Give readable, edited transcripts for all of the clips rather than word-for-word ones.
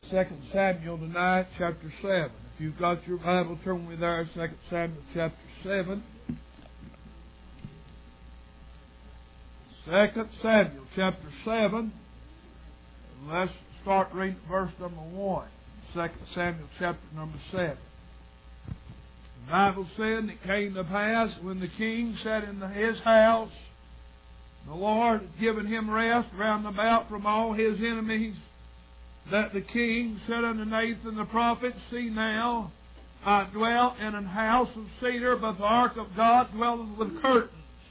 2 Samuel tonight, chapter 7. If you've got your Bible, turn with me there, 2 Samuel chapter 7. 2 Samuel chapter 7. Let's start reading verse number 1. 2 Samuel chapter number 7. The Bible said, it came to pass when the king sat in his house, the Lord had given him rest round about from all his enemies, that the king said unto Nathan the prophet, See now, I dwell in an house of cedar, but the ark of God dwelleth with curtains.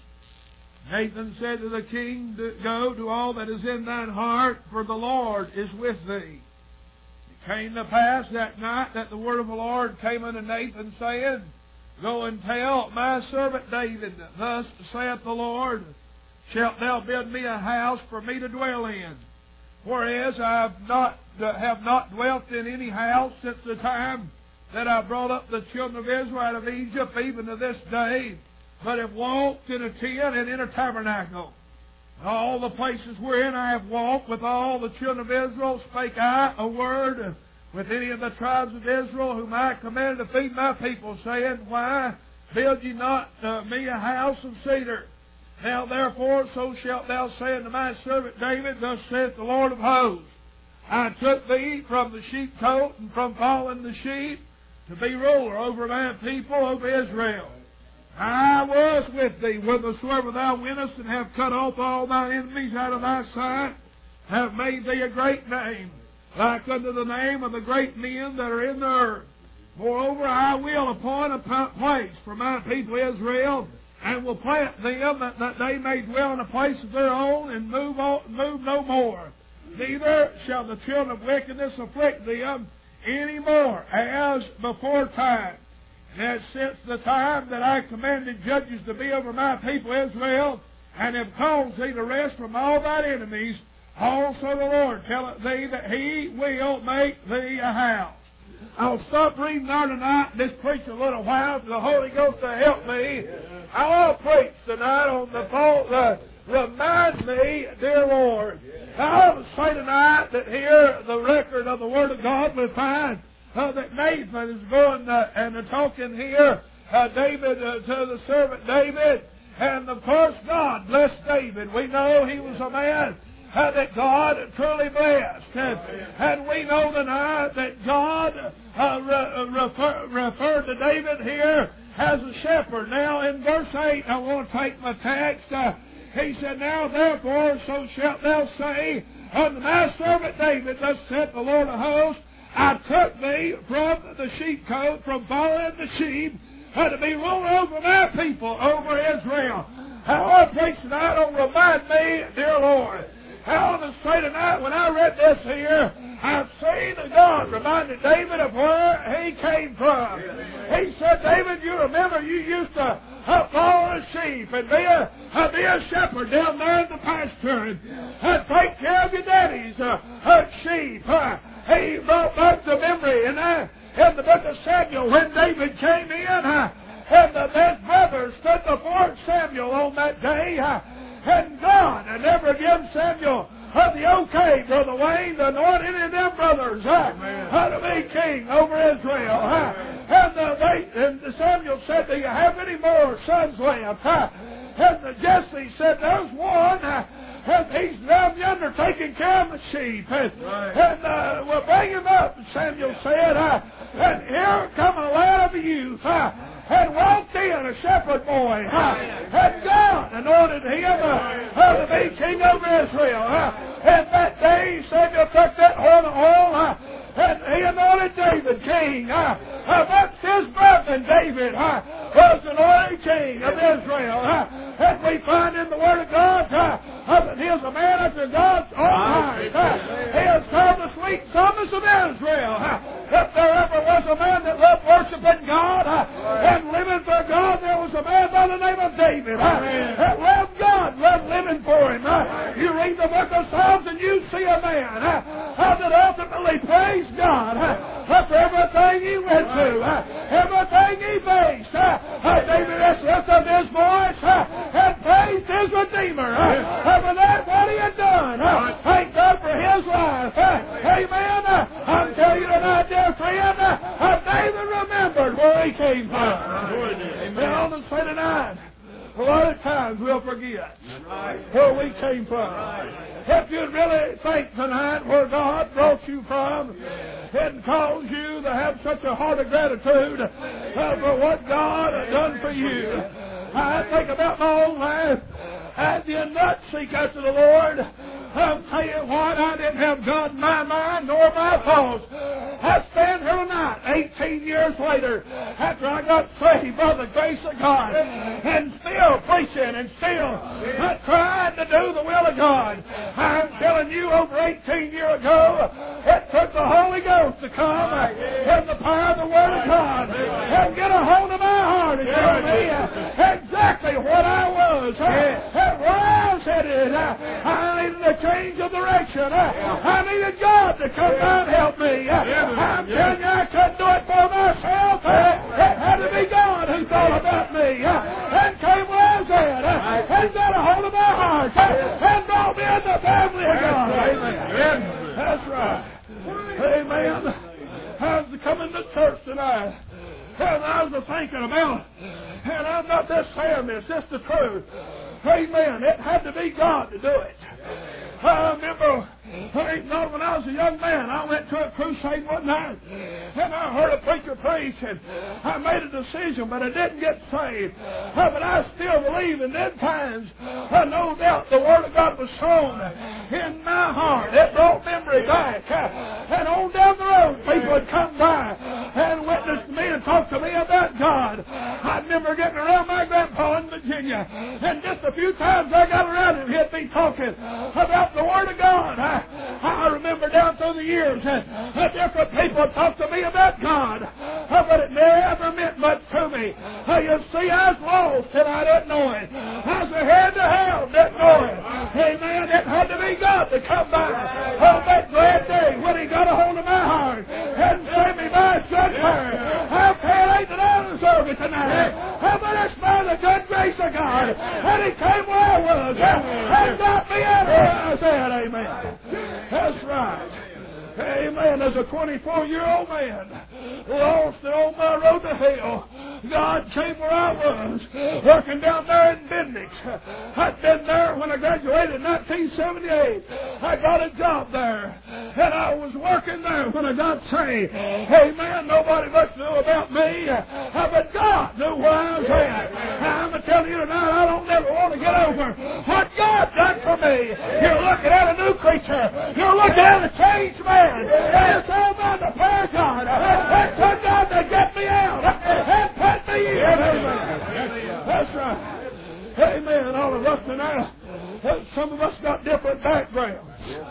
Nathan said to the king, Go, do all that is in thine heart, for the Lord is with thee. It came to pass that night that the word of the Lord came unto Nathan, saying, Go and tell my servant David, Thus saith the Lord, Shalt thou build me a house for me to dwell in? Whereas I have not dwelt in any house since the time that I brought up the children of Israel out of Egypt, even to this day, but have walked in a tent and in a tabernacle. All the places wherein I have walked with all the children of Israel, spake I a word with any of the tribes of Israel, whom I commanded to feed my people, saying, Why build ye not me a house of cedar? Now therefore, so shalt thou say unto my servant David, Thus saith the Lord of hosts, I took thee from the sheepcote and from following the sheep to be ruler over my people, over Israel. I was with thee whithersoever thou wentest, and have cut off all thine enemies out of thy sight, have made thee a great name, like unto the name of the great men that are in the earth. Moreover, I will appoint a place for my people Israel, and will plant them that they may dwell in a place of their own, and move no more. Neither shall the children of wickedness afflict them any more, as before time. And as since the time that I commanded judges to be over my people Israel, and have caused thee to rest from all thine enemies, also the Lord telleth thee that He will make thee a house. I'll stop reading there tonight and just preach a little while for the Holy Ghost to help me. I'll preach tonight on the fault. Remind me, dear Lord. I want to say tonight that here the record of the Word of God we find that Nathan is going and talking here, David to the servant David. And of course God blessed David. We know he was a man that God truly blessed. And we know tonight that God referred to David here as a shepherd. Now in verse 8, I want to take my text. He said, Now therefore so shalt thou say unto my servant David, Thus saith the Lord of hosts, I took thee from the sheepcote, from following the sheep, to be ruler over my people, over Israel. I want to preach tonight on remind me, dear Lord. I want to say tonight, when I read this here, I've seen God reminded David of where he came from. He said, David, you remember you used to follow the sheep and be a shepherd down there in the pasture and take care of your daddy's sheep. He brought back to memory in the book of Samuel when David came in and his brother stood before Samuel on that day. And God had never given Samuel the okay, Brother Wayne, to anoint any of them brothers to be king over Israel. And Samuel said, Do you have any more sons left? And Jesse said, There's one. And he's down yonder taking care of the sheep. And we'll bring him up, Samuel said. And here come a lad of youth. And walked in, a shepherd boy. And God anointed him to be king over Israel. And that day, Samuel took that horn of oil and he anointed David king. That's his brother, David, was anointed king of Israel. And we find in the Word of God that he is a man after God's own heart. He is called the sweet psalmist of Israel. If there ever was a man that loved worshiping God and living for God, there was a man by the name of David that loved God, loved living for Him. You read the book of Psalms and you see a man that ultimately praised God for everything he went through, everything he faced. David has lifted his voice and praised his Redeemer for that what he had done. Thank God for his life. Amen. I'm you from. If you'd really think tonight where God brought you from, it caused you to have such a heart of gratitude for what God has done for you. I think about my own life. I did not seek after the Lord. I'll tell you what, I didn't have God in my mind nor my thoughts. I stand here tonight, 18 years later, after I got saved by the grace of God, and still preaching and still trying to do the will of God. I'm telling you, over 18 years ago, it took the Holy Ghost to come and the power of the Word of God and get a hold of my heart and tell me exactly what I was and where I was headed. I needed a change of direction. I needed God to come down and help me. I'm telling you, I couldn't do it for myself. It had to be God who thought about me and came where I was at and got a hold of my heart and brought me in the family of God. Amen. That's right. Amen. I was coming to church tonight, and I was thinking about, and I'm not just saying this, it's the truth. Amen. It had to be God to do it. I remember, when I was a young man, I went to a crusade one night, and I heard a preacher preach, and I made a decision, but I didn't get saved. But I still believe in them times, no doubt the Word of God was sown in my heart. It brought memory back. And on down the road, people would come by and witness to me and talk to me about God. I remember getting around my grandpa in Virginia, and just a few times I got around him, he'd be talking about the Word of God. I remember down through the years that different people talked to me about God, but it never meant much to me. You see, I was lost and I didn't know it. I was ahead to hell, didn't know it. Amen. It had to be God to come by on that glad day when He got a hold of my heart and saved me by His good prayer. I can't that I deserve it tonight, but it's by the good grace of God. And He came where I was and got me out where I was at. Amen. That's right. Amen. As a 24-year-old man, lost and on my road to hell, God came where I was, working down there in Bendix. I'd been there when I graduated in 1978. I got a job there, and I was working there when I got saved. Amen. Nobody much knew about me, but God knew where I was at. I'm telling you tonight, I don't never want to get over what God done for me. You're looking at a new creature. You're looking at a changed man. And it's all by the power of God. It took God to get me out and put me in. Amen. That's right. Amen. All of us tonight, some of us got different backgrounds.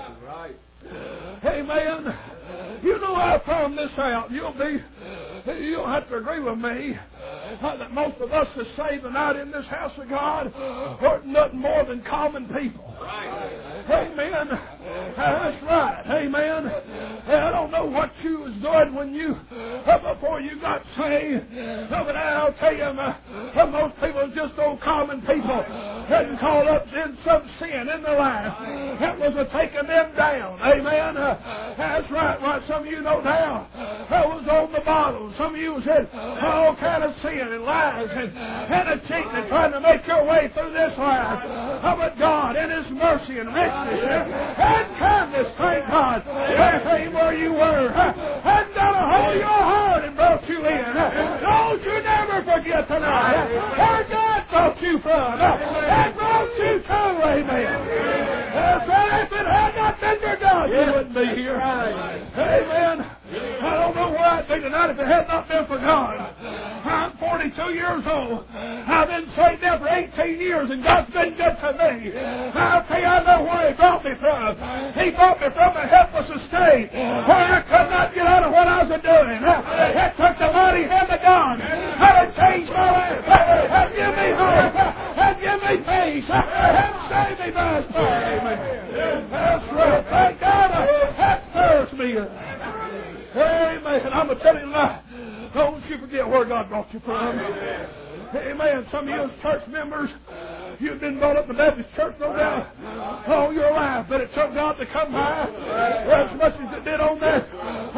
Amen. You know, I found this out. You'll have to agree with me that most of us that saved tonight in this house of God are nothing more than common people. Amen. That's right. Amen. I don't know what you was doing when you before you got saved, but I'll tell you, most people are just old common people getting caught up in some sin in their life. That was taking them down. Amen. That's right. Well, some of you know now, I was on the bottle. Some of you was in all kind of sin and lies and cheating and trying to make your way through this life. But God, in His mercy and richness and kindness, thank God, came where you were and got a hold of your heart and brought you in. Don't you never forget tonight where God brought you from and brought you to. Amen. If it had not been for God, you wouldn't be here. Amen. I don't know where I'd be tonight if it had not been for God. I'm 42 years old. I've been saved now for 18 years, and God's been good to me. I'll tell you, I know where He brought me from. He brought me from a helpless estate where I could not get out of what I was doing. It took the mighty hand of God to change my life and give me hope and give me peace and save me by His power. Amen. That's right. Thank God that serves me. Amen. I'm going to tell you tonight, don't you forget where God brought you from. Amen. Some of you as church members, you've been brought up in the Baptist church, no doubt, all your life, but it took God to come by as much as it did on that drunk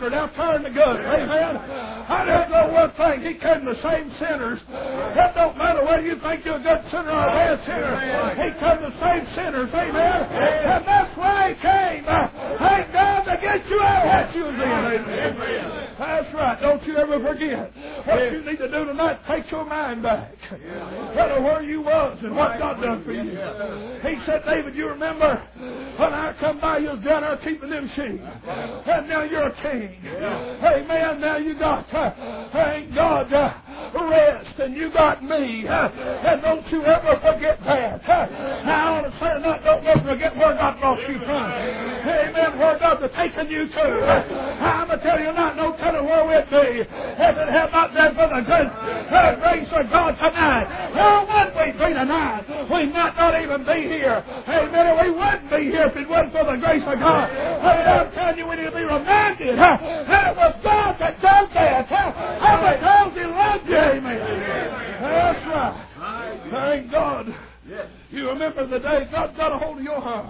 record out there in the gutter. Amen. I just know one thing. He came to save sinners. It don't matter whether you think you're a good sinner or a bad sinner. He came to save sinners. Amen. And that's why He came. Thank God to get you out of what you was in. Amen. That's right. Don't you ever forget. What you need to do tonight, take your mind back. Tell her where you was and what God done for you. He said, David, you remember when I come by, you was down there keeping them sheep. And now you're a king. Amen. Now you got, thank God, rest. And you got me. And don't you ever forget that. Now, I want to say tonight, don't ever forget where God brought you from. Amen. Where God's taken you to. I'm going to tell you not no telling where we'd be if it had not been for the grace of God tonight. Where would we be tonight? We might not even be here. Amen. We wouldn't be here if it wasn't for the grace of God. I'm telling you, we need to be reminded that it was God that done that. How because He loved you. Amen. That's right. Thank God. You remember the day God got a hold of your heart.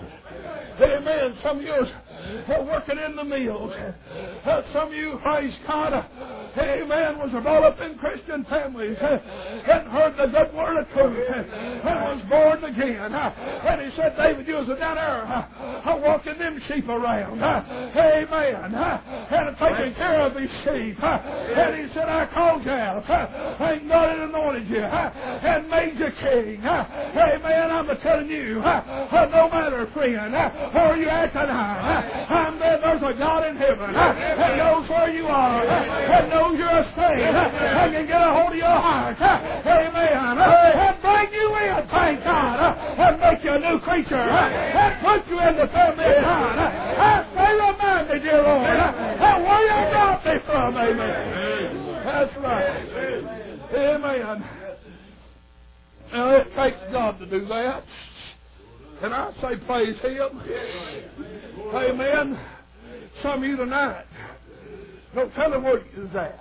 Amen. Some of you are working in the mills. Some of you, praise God, amen, was brought up in Christian families and heard the good word of truth and was born again. And He said, David, you was down there walking them sheep around. Amen. And taking care of these sheep. And He said, I called you out. Thank God it anointed you and made you king. Amen. I'm telling you, no matter, friend, where you at tonight, there's a God in heaven that knows where you are, that knows you're a state, and can get a hold of your heart. Amen. And bring you in, thank God, and make you a new creature, and put you in the family of God. And stay reminded, dear Lord, that where you brought me from. Amen. That's right. Amen. Now, it takes God to do that. And I say praise Him. Amen. Some of you tonight, don't tell Him where you're at.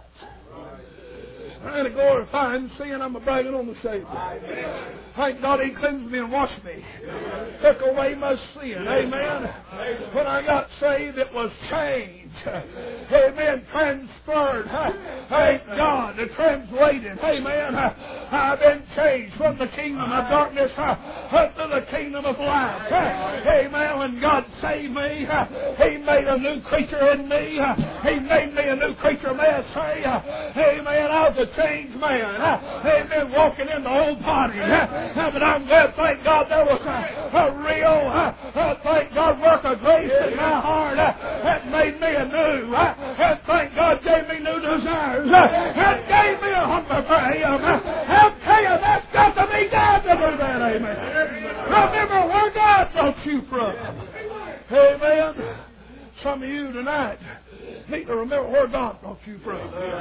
I ain't glorifying sin, I'm bragging on the Savior. Thank God He cleansed me and washed me. Took away my sin. Amen. When I got saved, it was changed. Amen. Transferred. Thank God. Translated. Amen. I've been changed from the kingdom of darkness to the kingdom of light. Amen. When God saved me, He made a new creature in me. He made me a new creature, may I say. Amen. I was a changed man. Amen. Walking in the old body. But I'm glad, thank God, there was a real, thank God, work of grace in my heart that made me anew. And thank God gave me new desires. And gave me a hunger for Him. I'll tell you, that's got to be God to do that. Amen. Remember where God brought you from. Amen. Some of you tonight need to remember where God brought you from.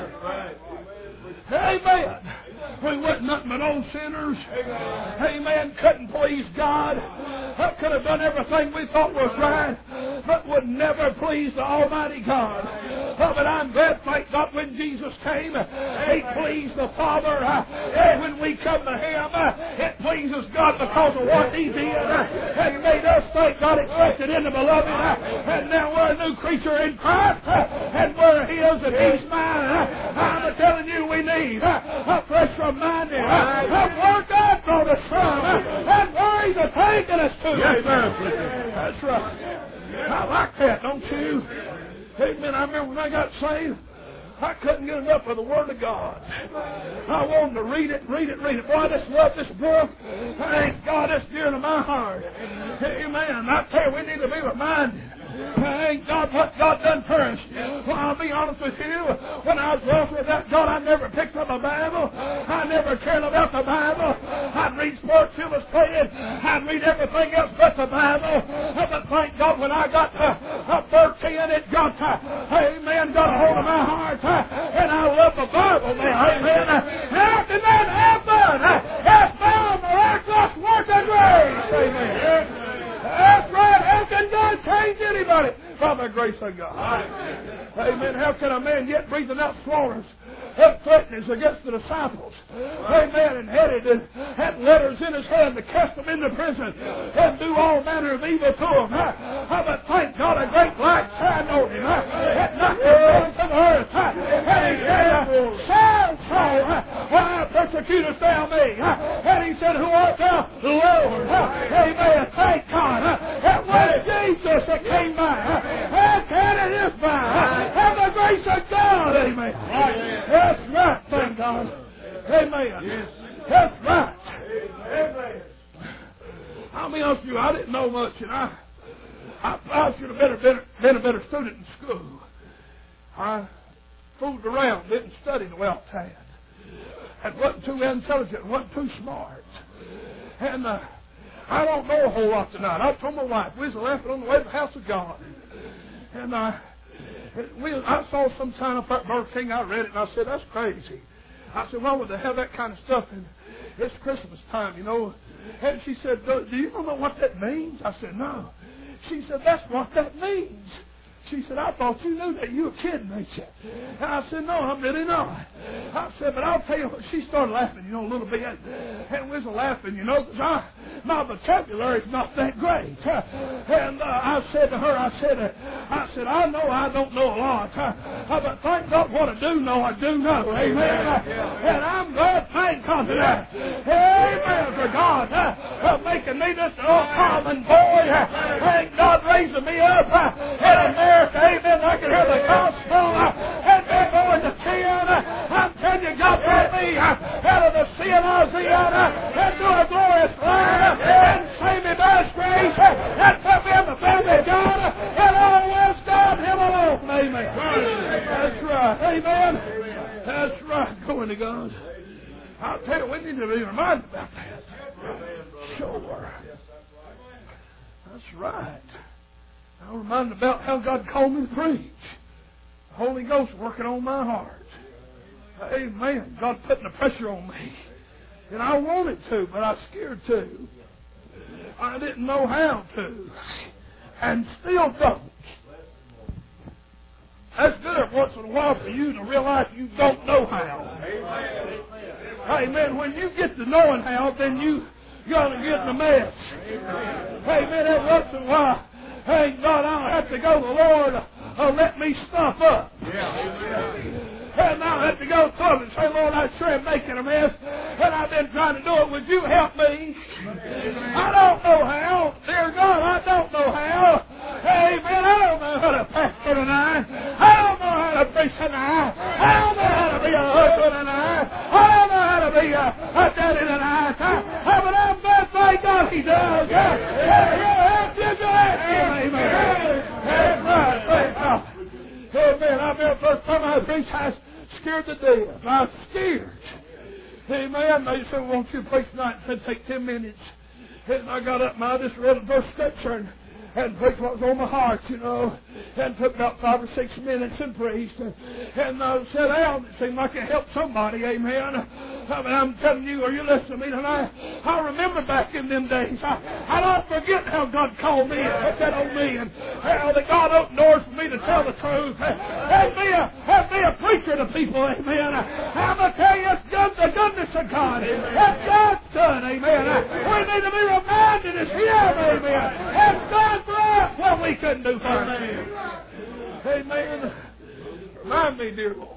Amen. We weren't nothing but old sinners. Amen. Couldn't please God. I could have done everything we thought was right, but would never please the Almighty God. But I'm glad, thank God, when Jesus came, He pleased the Father. And when we come to Him, it pleases God because of what He did. And made us, thank God, accepted in the Beloved. And now we're a new creature in Christ. And we're His and He's mine. I'm telling you, we need a fresh reminder of where God brought us from and where He's taken us to. That's right. I like that, don't you? Amen. I remember when I got saved, I couldn't get enough of the Word of God. I wanted to read it. Boy, I just love this book. Thank God, it's dear to my heart. Amen. I tell you, we need to be reminded. Thank God what God done for us. Well, I'll be honest with you. When I was lost without God, I never picked up a Bible. I never cared about the Bible. I'd read Sports Illustrated. I'd read everything else but the Bible. But thank God when I got to 13, it got amen, got a hold of my heart. And I love the Bible now. Amen. How can that happen? It's by a miraculous work of grace. Amen. That's right. How can God change anybody? By the grace of God. Amen. How can a man yet breathing out slaughterers and threatenings against the disciples? Amen. And had letters in his hand to cast them into prison and do all manner of evil to them. But thank God a great light shined on him. It knocked him persecutest thou me? And he said, who art thou? Lord. Amen. Thank God. It was Jesus that came by. And it is by. And the grace of God. Amen. That's right. Thank God. Amen. That's right. Amen. I'll be honest with you, I didn't know much, and I should have been a better student in school. I fooled around, didn't study the way I had. And wasn't too intelligent, wasn't too smart. And I don't know a whole lot tonight. I told my wife, we was laughing on the way to the house of God. And I saw some sign up at Burger King. I read it, and I said, that's crazy. I said, why would they have that kind of stuff? And it's Christmas time, you know. And she said, do you know what that means? I said, no. She said, that's what that means. She said, I thought you knew that. You were kidding, ain't you? And I said, no, I'm really not. I said, but I'll tell you what. She started laughing, you know, a little bit. And we was laughing, you know, because my vocabulary is not that great. And I said to her, I said, I know I don't know a lot. But thank God what I do know, Amen. And I'm glad, thank God for that. Amen, for God making me this old common boy. Thank God raising me up in America. Amen. I can hear the gospel and me going to 10. I'm telling you, God brought me out of the sea of Louisiana into a glorious land and saved me by His grace and put me in the family of God and always God Him alone. Amen. That's right. Amen. That's right. Going to God. I'll tell you, we need to be reminded about that. Sure. That's right. I'm reminded about how God called me to preach. The Holy Ghost working on my heart. Amen. God putting the pressure on me. And I wanted to, but I was scared to. I didn't know how to. And still don't. That's good every once in a while for you to realize you don't know how. Amen. When you get to knowing how, then you're going to get in a mess. Amen. Every once in a while. Hey, God, I'll have to go to the Lord let me stop up. And I'll have to go to Him and say, Lord, I sure am making a mess, and I've been trying to do it. Would you help me? I don't know how. Dear God, I don't know how. Amen. I don't know how to pastor tonight. I don't know how to preach tonight. I don't know how to be a husband tonight. I don't know how to be a daddy tonight. But I'm glad, thank God, He does. Amen. That's right. Thank God. Amen. I remember the first time I preached, I was scared to death. I was scared. Amen. They said, won't you preach tonight? I said, take 10 minutes. And I got up and I just read a verse scripture and preached what was on my heart, you know. And took about 5 or 6 minutes and preached. And I sat down. It seemed like it helped somebody. Amen. I'm telling you, are you listening to me tonight? I remember back in them days. I don't forget how God called me and put that on me, and how that God opened doors for me to tell the truth. Have me a preacher to people, amen. I'm going to tell you, it's the goodness of God. That's God's done, amen. We need to be reminded it's Him, amen. It's done for us what we couldn't do for Him. Amen. Remind me, dear Lord.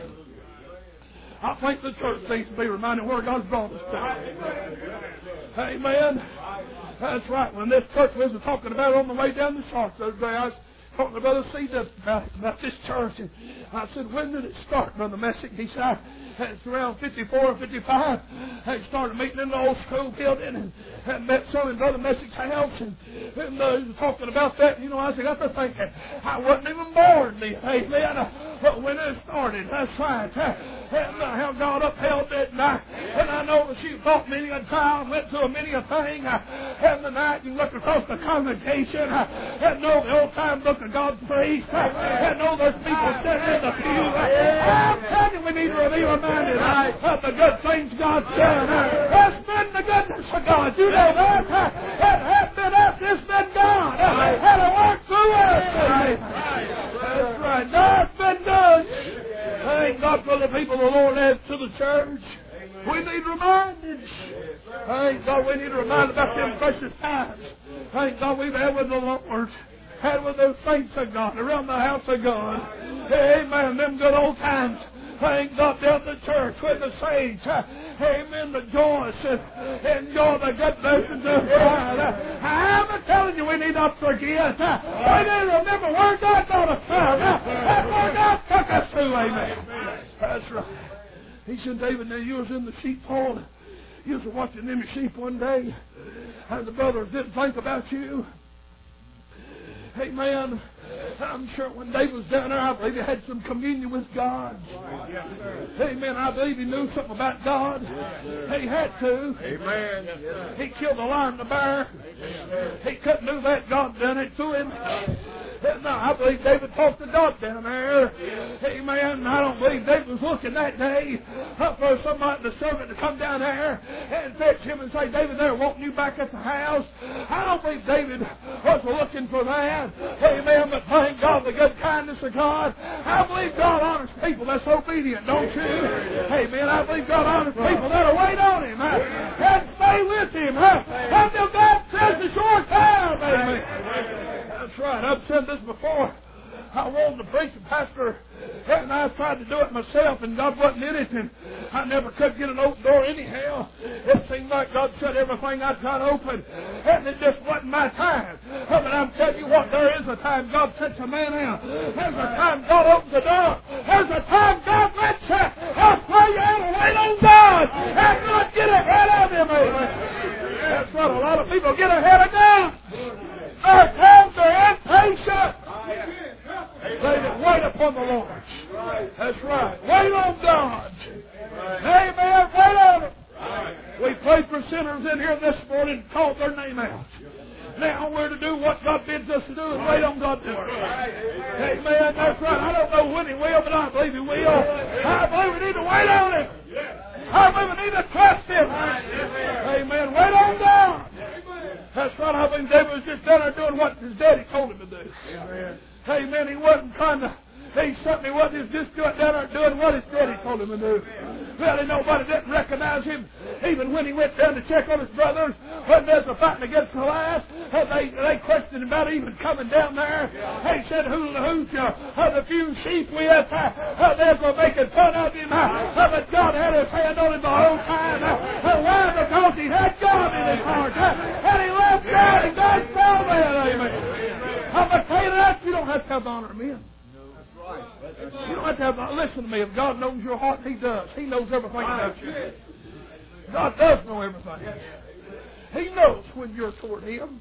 I think the church needs to be reminded where God's brought us to. Amen. That's right. When this church was talking about it on the way down the Shark the other day, I was talking to Brother C. about this church. And I said, when did it start, Brother Messick? He said, it's around 54 or 55. They started meeting in the old school building and met some in Brother Messick's house. And he was talking about that. You know, I got to thinking, I wasn't even born then. Amen. But when it started, that's right. And how God upheld it. And I know that she thought many a time, went through many a thing. And the night you look across the congregation and know the old time book of God's priest. And know there's people sitting in the pew. I'm telling you, we need to be reminded of the good things God's done. It's been the goodness of God. You know that. It has been us. It's been God. And it worked through us. That's right. God's been good. Thank God for the people the Lord adds to the church. We need reminded. Thank God we need to remind about them precious times. Thank God we've had with the Lord. Had with those saints of God around the house of God. Amen. Them good old times Thank God down the church with the saints. Amen. Rejoice and enjoy the good blessings of God. I'm telling you, we need not forget. We need to remember where God got us from. And where God took us to. Amen. That's right. He said, David, now you was in the sheepfold. You was watching them sheep one day. And the brothers didn't think about you. Amen. I'm sure when David was down there, I believe he had some communion with God. Amen. I believe he knew something about God. He had to. Amen. He killed the lion and the bear. He couldn't do that. God done it to him. No, I believe David talked to God down there. Amen. I don't believe David was looking that day for somebody, the servant, to come down there and fetch him and say, David, they're wanting you back at the house. I don't believe David was looking for that. Amen. But thank God, the good kindness of God. I believe God honors people that's obedient, don't you? Amen. I believe God honors people that'll wait on Him and stay with Him until God says it's your time. Amen. That's right. I've said this before. I wanted to preach a pastor, and I tried to do it myself, and God wasn't in it, and I never could get an open door anyhow. It seemed like God shut everything I tried to open, and it just wasn't my time. But I'm telling you what, there is a time God sets a man out. There's a time God opens the door. There's a time God lets you. I'll play you out and wait on God, and God get ahead of Him. Amen. That's right. A lot of people get ahead of God. Our times are impatient. They that wait upon the Lord. That's right. Wait on God. Amen. Wait on Him. We prayed for sinners in here this morning and called their name out. Now we're to do what God bids us to do and wait on God to do it. Amen. That's right. I don't know when He will, but I believe He will. I believe we need to wait on Him. I believe we need to trust Him. Amen. Wait on God. That's right. I believe David was just down there doing what his daddy told him to do. Amen. He wasn't trying to. He certainly wasn't just down there doing what his daddy told him to do. Well, nobody didn't recognize him. Even when he went down to check on his brothers, when there's a fighting against Goliath, they questioned him about even coming down there. They said, who's the few sheep we have? They're making fun of him. But God had His hand on him the whole time. Why? Because he had God in his heart. And he loved God, and God saw that. Amen. I'm going to tell you that you don't have to have the honor of men. You don't have to have. Listen to me. If God knows your heart, He does. He knows everything about you. God does know everything. He knows when you're toward Him.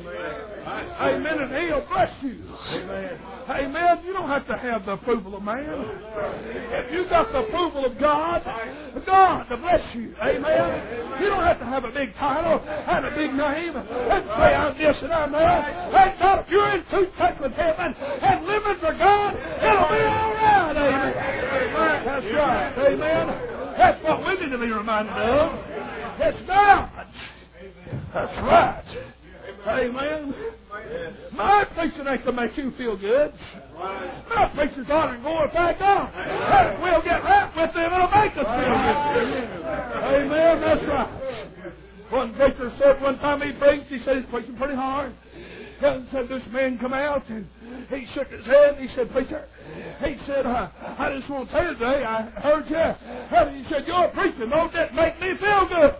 Amen. And He'll bless you. Amen. You don't have to have the approval of man. If you got the approval of God, God to bless you. Amen. You don't have to have a big title and a big name and say I'm this and I'm that. Thank God, if you're in too touch with heaven and living for God, it'll be all right. Amen. That's right. Amen. That's what we need to be reminded of. It's God. That's right. Amen. My preaching ain't to make you feel good. My preaching's honor and glorify God. If we'll get right with Him, it'll make us feel good. Amen. That's right. One preacher said one time he preached, he said he's preaching pretty hard. And said this man come out and he shook his head and he said, preacher, he said, I just want to tell you today, I heard you. And he said, your preaching don't that make me feel good.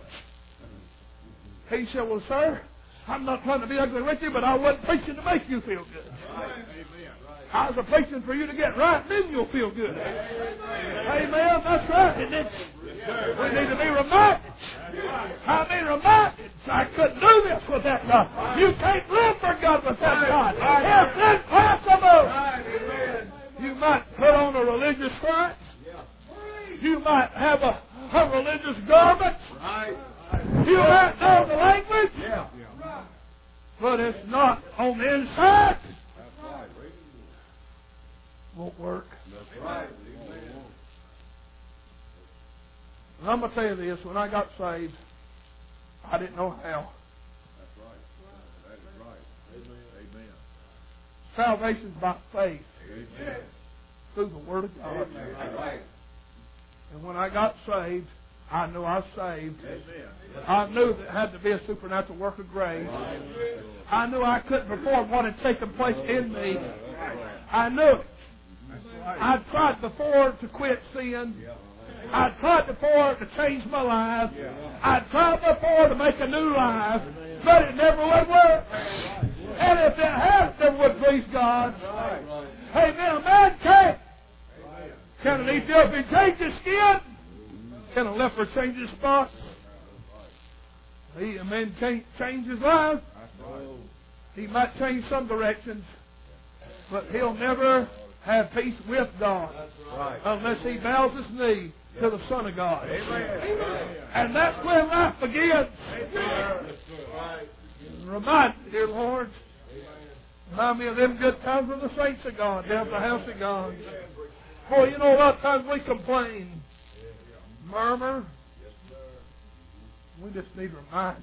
He said, well, sir, I'm not trying to be ugly with you, but I wasn't preaching to make you feel good. I was preaching for you to get right, then you'll feel good. Amen. That's right. And we need to be reminded. Reminded. I couldn't do this without God. You can't live for God without God. It's impossible. You might put on a religious front. You might have a religious garment. You might know the language. But it's not on the inside. Won't work. And I'm going to tell you this. When I got saved, I didn't know how. That's right. That is right. Amen. Salvation's by faith. Amen. Through the Word of God. That's right. And when I got saved, I knew I was saved. Amen. I knew that it had to be a supernatural work of grace. I knew I couldn't perform what had taken place in me. I knew it. I tried before to quit sin. I tried before to change my life. I tried before to make a new life, but it never would work. And if it has, it would please God. Amen. A man can't. Can an Ethiopian change his skin? Can a leper change his spots? A man can't change his life. He might change some directions, but he'll never have peace with God unless he bows his knee to the Son of God. And that's where life begins. Remind me, dear Lord. Remind me of them good times with the saints of God down at the house of God. Boy, you know, a lot of times we complain, murmur. We just need reminded.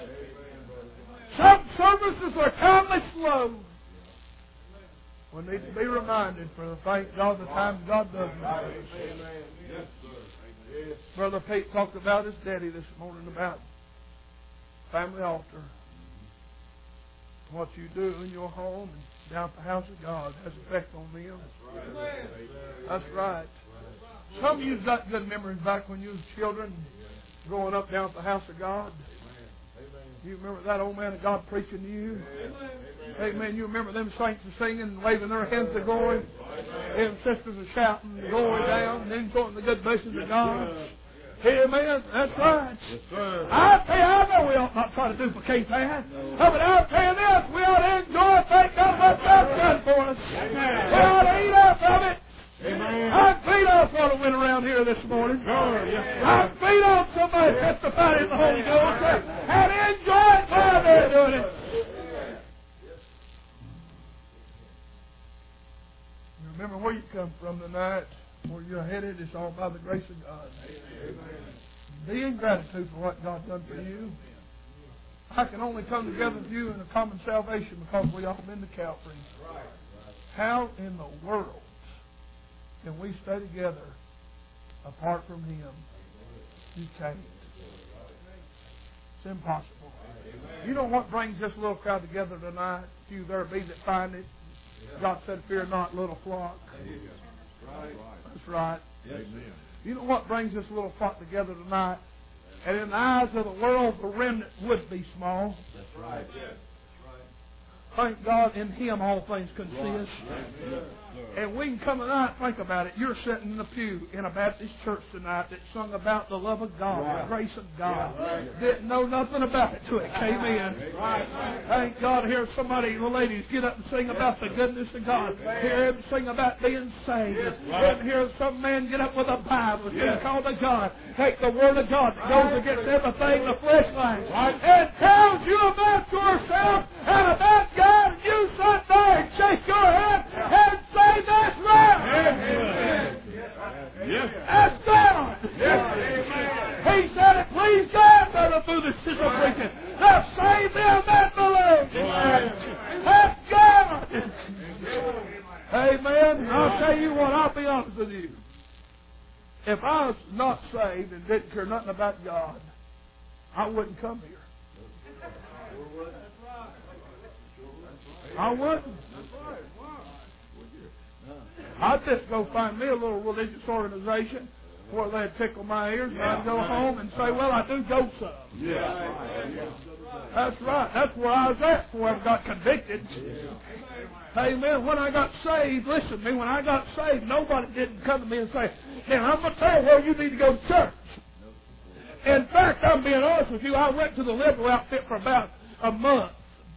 Some services are kindly slow. We need to be reminded for the thank God the times God does it. Brother Pete talked about his daddy this morning about family altar. What you do in your home and down at the house of God has effect on them. That's right. Some of you got good memories back when you was children growing up down at the house of God. You remember that old man of God preaching to you? Amen. You remember them saints are singing and waving their hands are going. And sisters are shouting and going down and enjoying the good blessings of God. Amen. That's right. I tell you, I know we ought not try to duplicate that. But I'll tell you this, we ought to enjoy it. Thank God what God's done for us. We ought to eat up of it. I'm feed on what went around here this morning. I'm feed on somebody testifying in the Holy Ghost and enjoy it while they're doing it. You remember where you come from tonight, where you're headed. It's all by the grace of God. Be in gratitude for what God's done for you. I can only come together with you in a common salvation because we all been to Calvary. How in the world can we stay together apart from Him? You can't. It's impossible. You know what brings this little crowd together tonight? Few there be that find it. God said, "Fear not, little flock." That's right. You know what brings this little flock together tonight? And in the eyes of the world, the remnant would be small. That's right. Thank God, in Him all things consist. And we can come tonight and think about it. You're sitting in the pew in a Baptist church tonight that sung about the love of God, the grace of God. Didn't know nothing about it till it came in. Thank God, hear somebody, the ladies, get up and sing about the goodness of God. Hear him sing about being saved. And hear some man get up with a Bible and call to God. Take the Word of God that goes against everything the flesh likes and tells you about yourself and about God. And you sit there and shake your head and say, "That's right." That's God. He said it pleased God by the foolishness of preaching to save them that believe. That's God. Amen. I'll tell you what, I'll be honest with you. If I was not saved and didn't care nothing about God, I wouldn't come here. I wouldn't. I'd just go find me a little religious organization where they'd tickle my ears and I'd go home and say, "Well, I do go some." That's right. That's where I was at before I got convicted. Amen. When I got saved, listen to me, when I got saved, nobody didn't come to me and say, "Now, I'm going to tell you where you need to go to church." In fact, I'm being honest with you, I went to the liberal outfit for about a month.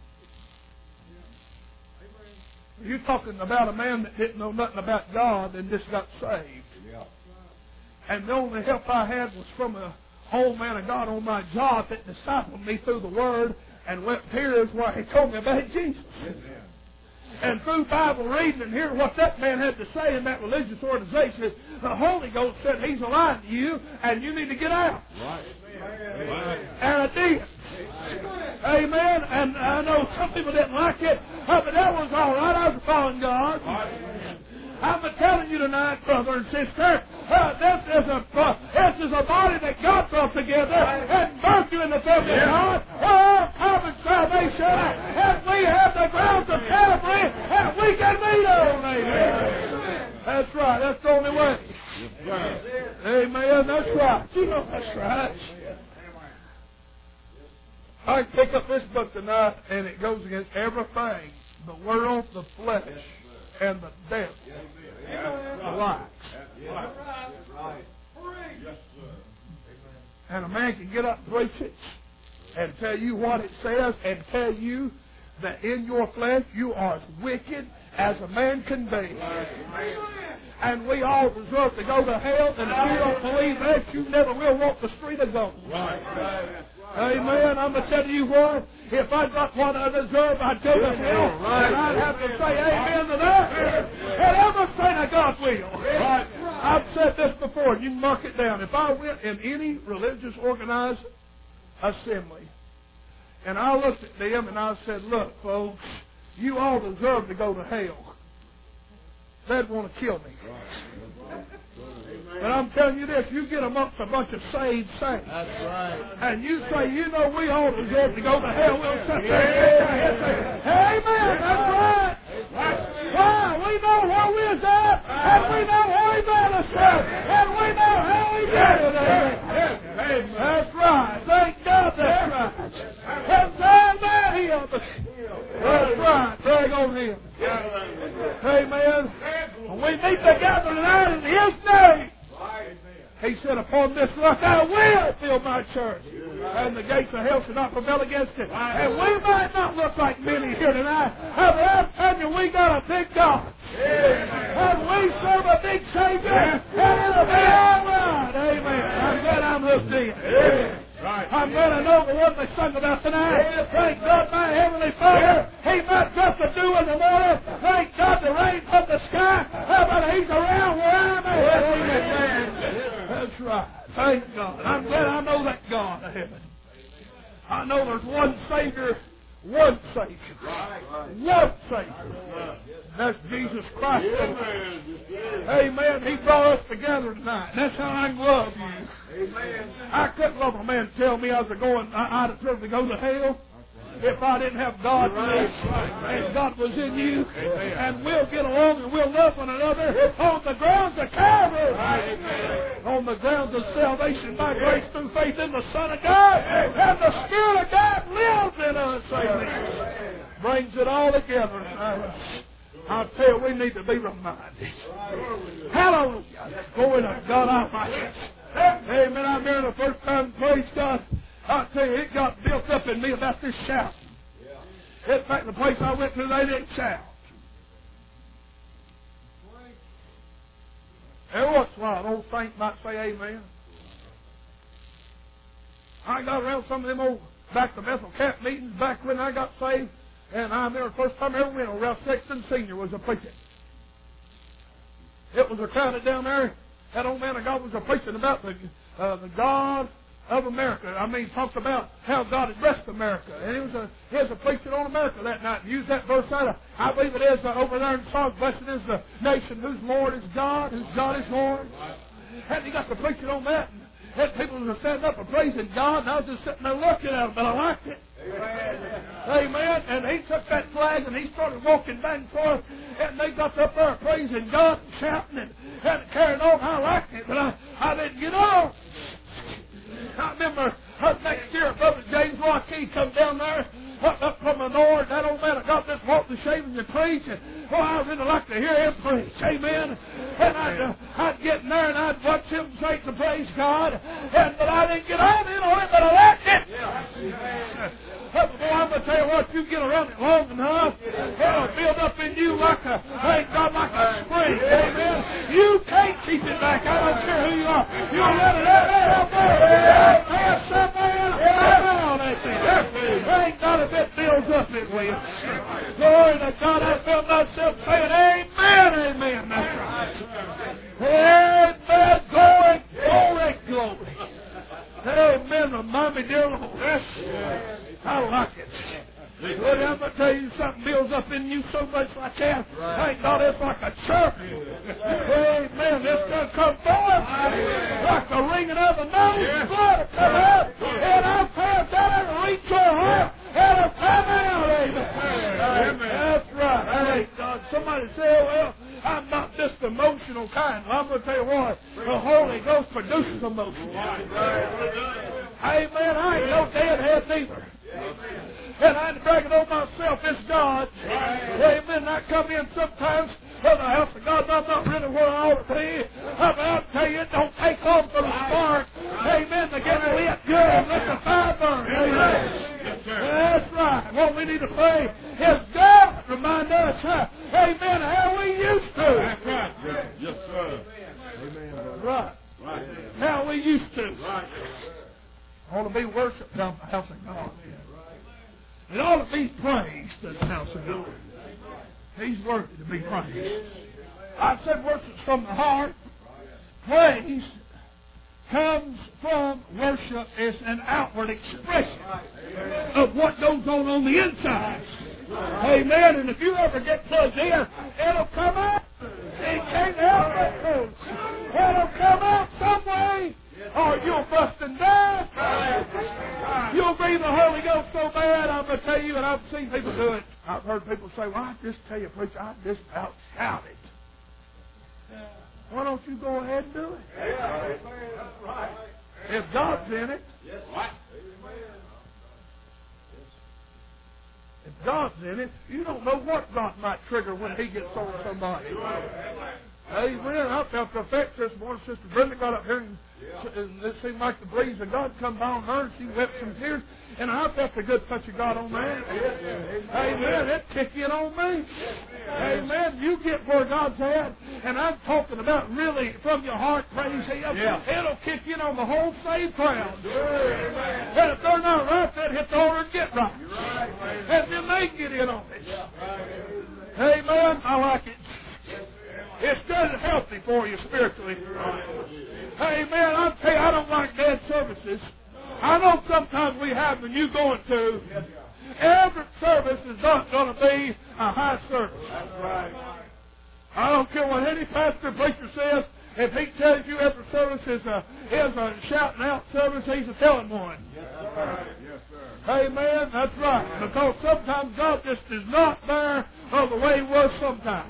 You're talking about a man that didn't know nothing about God and just got saved. And the only help I had was from a old man of God on my job that discipled me through the Word and wept tears while he told me about Jesus. And through Bible reading and hearing what that man had to say in that religious organization, the Holy Ghost said, "He's lying to you and you need to get out." And I did. Amen. And I know some people didn't like it, but that was all right. I was following God. I'm telling you tonight, brother and sister, this is a body that God brought together and birthed you in the family of God. Common salvation, and we have the grounds of Calvary, and we can meet on. Amen. That's right. That's the only way. Amen. That's right. You know that's right. I can pick up this book tonight, and it goes against everything the world, the flesh, and the devil likes. And a man can get up and preach it and tell you what it says and tell you that in your flesh you are as wicked as a man can be. And we all deserve to go to hell, and if you don't believe that, you never will walk the street of gold. Amen. I'm going to tell you what, if I got what I deserve, I'd go to hell, and I'd have to say amen to that, and everything of God's will. I've said this before, you can mark it down. If I went in any religious organized assembly, and I looked at them and I said, look, folks, you all deserve to go to hell, they'd want to kill me. But I'm telling you this, you get amongst a bunch of saved saints. That's right. And you say, you know, we all deserve to go to hell. We'll sit there and say, amen, that's right. Why? We know where we was at, and we know how he made us at, and we know how he did it. Amen. That's right. Thank God that's right. And amen, him. That's right. Drag on him. Amen. We meet together tonight in his name. He said, upon this rock I will build my church, and the gates of hell shall not prevail against it. And we might not look like many here tonight, but I'm telling you, we got a big God. And we serve a big Savior, and it'll be all right. Amen. I'm glad I'm hooked in. I'm glad I know the one they sung about tonight. Thank God, my Heavenly Father, He might drop the dew in the morning. Thank God the rain from the sky. But He's around where I'm at. Amen. That's right. Thank God. I'm glad I know that God of heaven. I know there's one Savior. One Savior. One Savior. That's Jesus Christ. Amen. He brought us together tonight. That's how I can love you. Amen. I couldn't love a man tell me I was deserve to go to hell if I didn't have God in me and God was in you. And we'll get along and we'll love one another on the grounds of Calvary. On the grounds of salvation by grace through faith in the Son of God. And the Spirit of God lives in us. Amen. Brings it all together. I tell you, we need to be reminded. Hallelujah. Glory to God Almighty. Amen. I'm here the first time, praise God. I tell you, it got built up in me about this shout. In fact, the place I went to, they didn't shout. Every once in a while, an old saint might say amen. I got around some of them old back to Bethel camp meetings back when I got saved, and I remember the first time I ever went, Ralph Sexton Sr. was a preacher. It was a crowded down there. That old man of God was a preaching about the God of America. I mean, talked about how God had blessed America. And he was a preaching on America that night. And used that verse out of, I believe it is over there in Psalms, blessed is the nation whose Lord is God, whose God is Lord. And he got to preaching on that. And people were standing up and praising God, and I was just sitting there looking at them, but I liked it. Amen. And he took that flag and he started walking back and forth, and they got up there praising God and shouting and carrying on. I liked it, but I didn't get on. I remember next year, Brother James Lockheed come down there up from the north. That old man got this walk the shavings and preach, and I really like to hear him preach. Amen. And I'd get in there and I'd watch him sing to praise God, but I didn't get on it, but I liked it. Boy, I'm going to tell you what, you get around it long enough, it'll build up in you like a spring. Amen. You can't keep it back. I don't care who you are. You'll let it out there. Thank God if it builds up, it will. Glory to God, I felt myself saying, amen, amen. That's right. Amen. Glory, glory, glory. Amen. Remind me, dear Lord. I like it. Lord, I'm going to tell you something builds up in you so much like that. Thank God it's like a chirp. Amen. It's going to come forth like the ringing of a nose. Blood will come out. And I'll pass out and reach your heart. And it'll come out. Amen. That's right. Thank God. Somebody say, well, I'm not just emotional. emotional kind. Well, I'm going to tell you what, the Holy Ghost produces emotion. Amen. I ain't no deadhead neither. And I ain't bragging on myself. It's God. Amen. I come in sometimes to the house of God, but I'm not really where I ought to be. I'll tell you, it don't take long for the spark. Amen. To get lit good and let the fire burn. Amen. That's right. What we need to pray is God remind us, amen, how we used to. That's right. Yes, sir. Amen. Right. How we used to. I want to be worshipped down the house of God. It ought to be praised in the house of God. He's worthy to be praised. I said worship from the heart. Praise comes from worship. It's an outward expression of what goes on the inside. Amen. And if you ever get plugged in, it'll come out. It can't help it. It'll come out some way. Or you'll bust and die. You'll be the Holy Ghost so bad, I'm going to tell you, and I've seen people do it. I've heard people say, well, I just tell you, preacher, I just about shouted. Why don't you go ahead and do it? If God's in it. If God's in it, you don't know what God might trigger when He gets on somebody. Amen. I felt the effect this morning. Sister Brenda got up here and it seemed like the breeze of God come by on her and she wept some tears. And I felt a good touch of God on that. Amen. It kicked in on me. Amen. You get where God's at. And I'm talking about really from your heart, praise Him. It'll kick in on the whole saved crowd. And if they're not right, they'll hit the altar and get right. And then they get in on it. Amen. I like it. It's good and healthy for you spiritually. Amen. I'll tell you, I don't like dead services. I know sometimes we have when you going to. Every service is not going to be a high service. I don't care what any pastor or preacher says. If he tells you every service is a shouting out service, he's a telling one. Amen. That's right. Because sometimes God just is not there the way He was sometimes.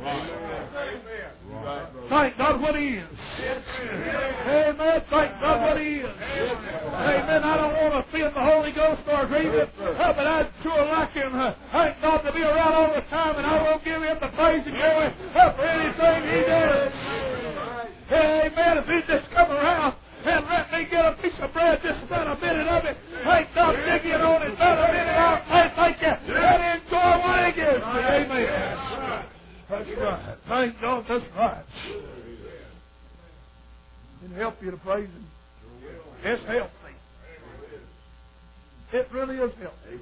Thank God what He is. Amen. Thank God what He is. Amen. I don't want to offend the Holy Ghost or grieve it, but I'd sure like Him. Thank God to be around all the time, and I will give Him the praise and glory for anything He does. Amen. If He just come around and let me get a piece of bread, just about a minute of it, thank God, dig in on it, about a minute, I'll say thank you, and enjoy what He gives me. Amen. That's right. Thank God, that's right. It'll help you to praise Him. It's healthy. It really is healthy.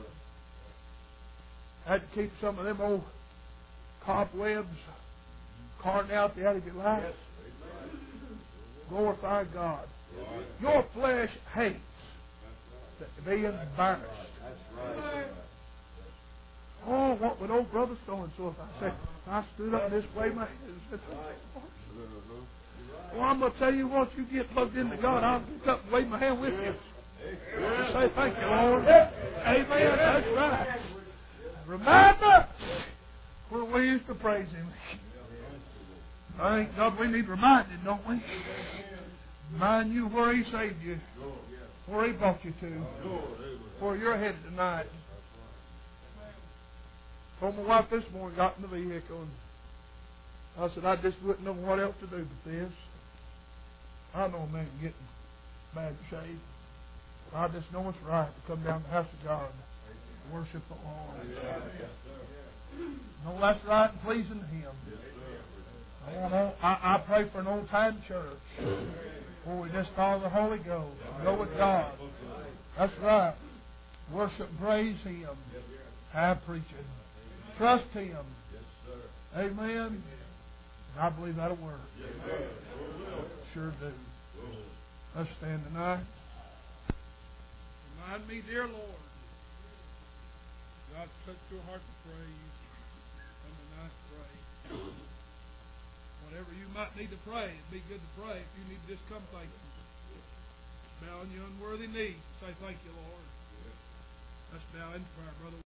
I had to keep some of them old cobwebs carved out the out of your life. Glorify God. Your flesh hates being embarrassed. Oh, what would old brother so-and-so if I said, I stood up this way, my hands said, well, I'm going to tell you, once you get plugged into God, I'll pick up and wave my hand with you. And say, thank you, Lord. Amen. That's right. Remind us when we used to praise Him. Thank God we need reminded, don't we? Remind you where He saved you, where He brought you to, where you're headed tonight. Told my wife this morning, got in the vehicle, and I said, I just wouldn't know what else to do but this. I know a man getting bad shape. I just know it's right to come down to the house of God and worship the Lord. No, that's right and pleasing to Him. I pray for an old-time church where we just follow the Holy Ghost and go with God. That's right. Worship, praise Him. Have preaching. Trust Him. Amen. And I believe that'll work. Sure do. Let's stand tonight. Remind me, dear Lord, God touch your heart to praise. Come tonight to pray. Whatever you might need to pray, it'd be good to pray. If you need to just come thank Him. Bow on your unworthy knees. Say thank you, Lord. Let's bow in prayer, brother.